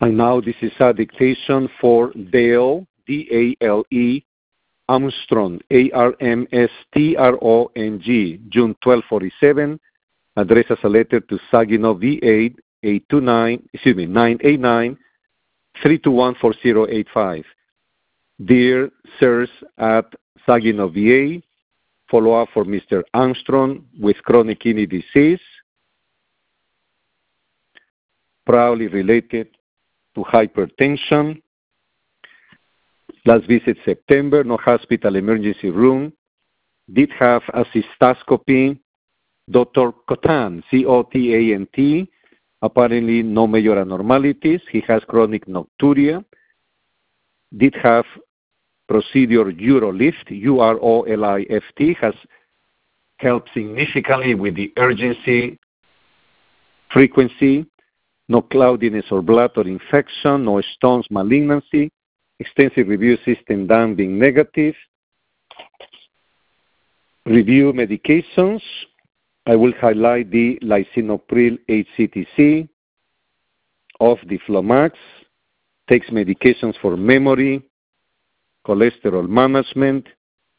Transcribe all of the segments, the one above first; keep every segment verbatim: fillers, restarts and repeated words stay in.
And now this is a dictation for Dale, D A L E, Armstrong, A R M S T R O N G, June twelfth, forty-seven, addressed as a letter to Saginaw, V eight, eight two nine, excuse me, nine eight nine, three two one, four zero eight five. Dear Sirs at Saginaw, V A, follow-up for Mister Armstrong with chronic kidney disease, probably related to hypertension. Last visit September, no hospital emergency room. Did have a cystoscopy. Doctor Cotan, C O T A N T, apparently no major abnormalities. He has chronic nocturia. Did have procedure Urolift, U R O L I F T, has helped significantly with the urgency, frequency, no cloudiness or blood or infection, no stones, malignancy, extensive review system done being negative. Review medications. I will highlight the lisinopril H C T C, of the Flomax, takes medications for memory, cholesterol management.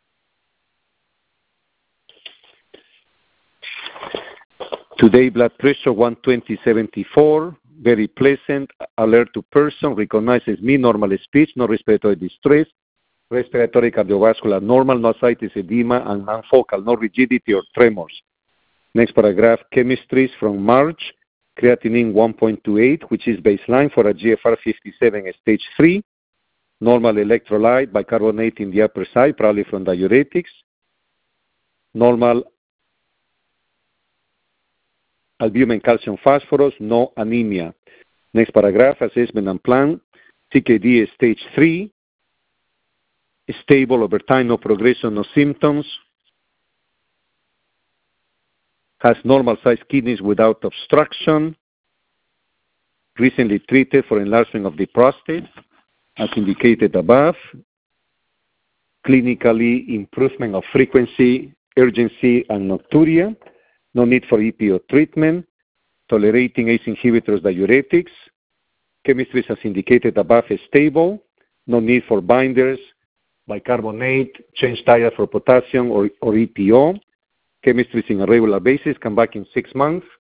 Today, blood pressure one twenty seventy-four, very pleasant, alert to person, recognizes me, normal speech, no respiratory distress, respiratory cardiovascular normal, no ascites, edema, and non-focal, no rigidity or tremors. Next paragraph, chemistries from March, creatinine one point two eight, which is baseline for a G F R fifty-seven stage three, normal electrolyte, bicarbonate in the upper side, probably from diuretics, normal albumin, calcium, phosphorus, no anemia. Next paragraph, assessment and plan, C K D stage three, stable over time, no progression, no symptoms, has normal-sized kidneys without obstruction, recently treated for enlargement of the prostate, as indicated above, clinically improvement of frequency, urgency, and nocturia, no need for E P O treatment, tolerating A C E inhibitors, diuretics, chemistry as indicated above is stable, no need for binders, bicarbonate, change diet for potassium or, or E P O, chemistry in a regular basis, come back in six months,